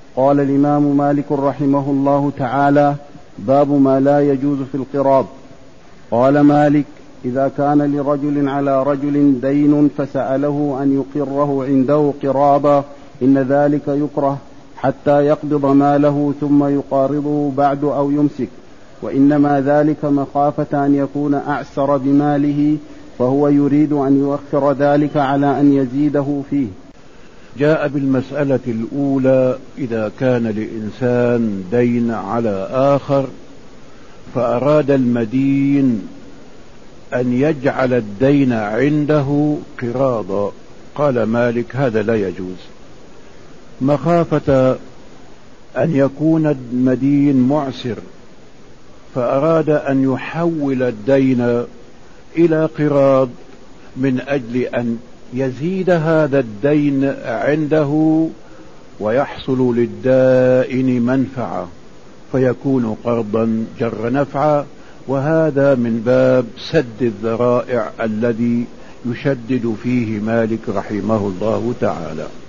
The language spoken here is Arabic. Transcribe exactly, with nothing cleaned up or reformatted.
قال الإمام مالك رحمه الله تعالى: باب ما لا يجوز في القراض. قال مالك: إذا كان لرجل على رجل دين فسأله أن يقره عنده قراضا إن ذلك يكره حتى يقبض ماله ثم يقارضه بعد أو يمسك، وإنما ذلك مخافة أن يكون أعسر بماله فهو يريد أن يؤخر ذلك على أن يزيده فيه. جاء بالمسألة الأولى: إذا كان لإنسان دين على آخر فأراد المدين أن يجعل الدين عنده قراضا. قال مالك: هذا لا يجوز، مخافة أن يكون المدين معسر فأراد أن يحول الدين إلى قراض من أجل أن يزيد هذا الدين عنده ويحصل للدائن منفعة فيكون قرضا جر نفعا، وهذا من باب سد الذرائع الذي يشدد فيه مالك رحمه الله تعالى.